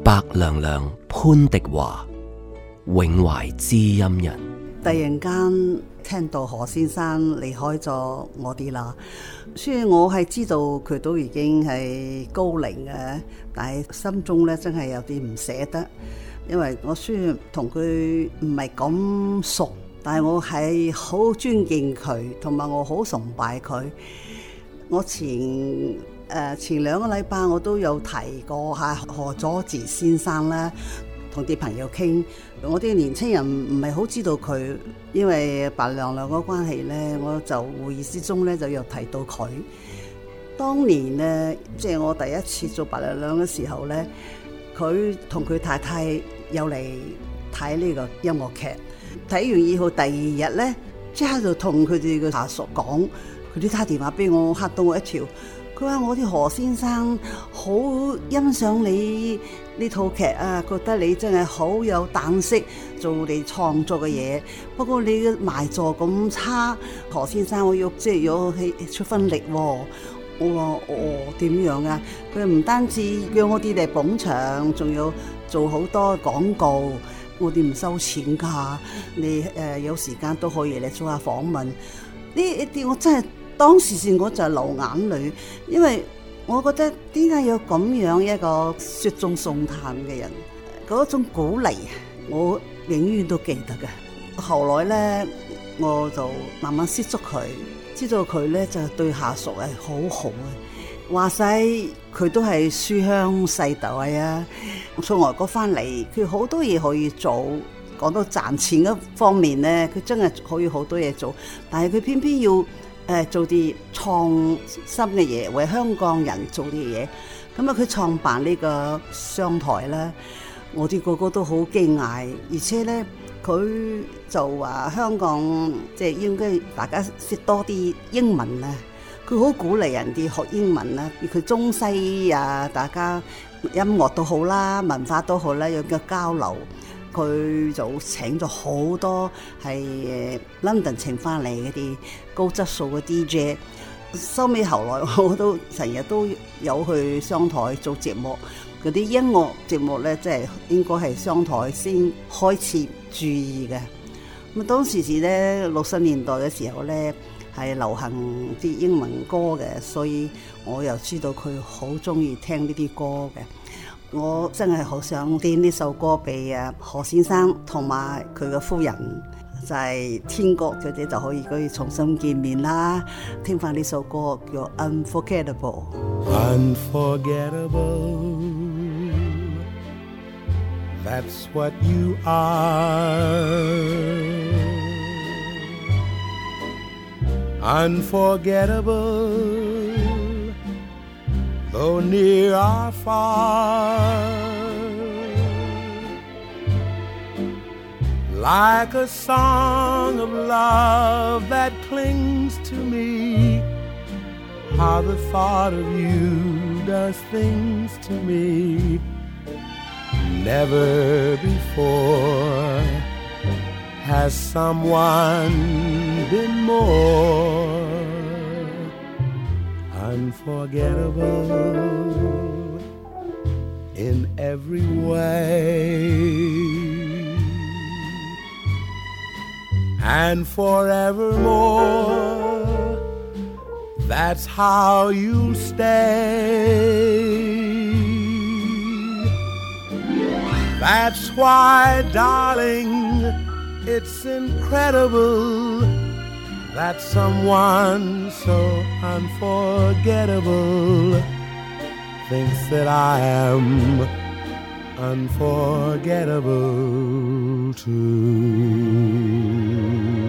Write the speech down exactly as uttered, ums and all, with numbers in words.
白娘娘潘迪華，永懷知音人。 突然間聽到何先生離開咗我哋啦，雖然我係知道佢都已經係高齡嘅，但係心中咧真係有啲唔捨得，因為我雖然同佢唔係咁熟，但係我係好尊敬佢，同埋我好崇拜佢。我前誒、呃、前兩個禮拜我都有提過下何佐治先生啦，同啲朋友傾。我啲年青人唔係好知道佢，因為白娘娘嘅關係咧，我就會議之中咧就有提到佢。當年咧，即係我第一次做白娘娘嘅時候咧，佢同佢太太有嚟睇呢個音樂劇。睇完以後第二日咧，即刻就同佢哋嘅下屬講，佢哋打電話俾我，嚇到我一跳。佢話我啲何先生好欣賞你呢套劇啊，覺得你真係好有膽識做你創作嘅嘢。不過你嘅賣座咁差，何先生我要即係要去出分力喎、哦。我話哦點樣啊？佢唔單止叫我哋嚟捧場，仲要做好多廣告。我哋唔收錢㗎，你誒、呃、有時間都可以嚟做下訪問。呢一啲我真係〜當時時我就流眼淚，因為我覺得點解有咁樣一個雪中送炭嘅人，嗰種鼓勵我永遠都記得嘅。後來咧，我就慢慢接觸佢，知道佢咧就對下屬係好好嘅。話晒佢都係書香世代啊，從外國翻嚟，佢好多嘢可以做。講到賺錢嗰方面咧，佢真係可以好多嘢做，但係佢偏偏要誒做啲創新嘅嘢，為香港人做啲嘢。咁啊，佢創辦呢個商台啦，我哋個個都好驚訝，而且咧佢就話香港即係應該大家識多啲英文啊，佢好鼓勵人哋學英文啦，佢中西啊，大家音樂都好啦，文化都好啦，有個交流。佢就請咗好多係 London 請翻嚟嗰啲高質素嘅 D J， 收尾後來我都成日都有去商台做節目，嗰啲音樂節目咧，即係應該係商台先開始注意嘅。咁當時時咧六十年代嘅時候咧係流行啲英文歌嘅，所以我又知道佢好中意聽呢啲歌嘅。我真係好想點呢首歌俾啊何先生同埋佢嘅夫人，就係、是、天國佢哋就可以可以重新見面啦。聽翻呢首歌叫 Unforgettable。 Unforgettable, that's what you are. Unforgettable, though near or far, like a song of love that clings to me, how the thought of you does things to me. Never before has someone been more unforgettable in every way, and forevermore, that's how you'll stay. That's why, darling, it's incredible that someone so unforgettable thinks that I am unforgettable too.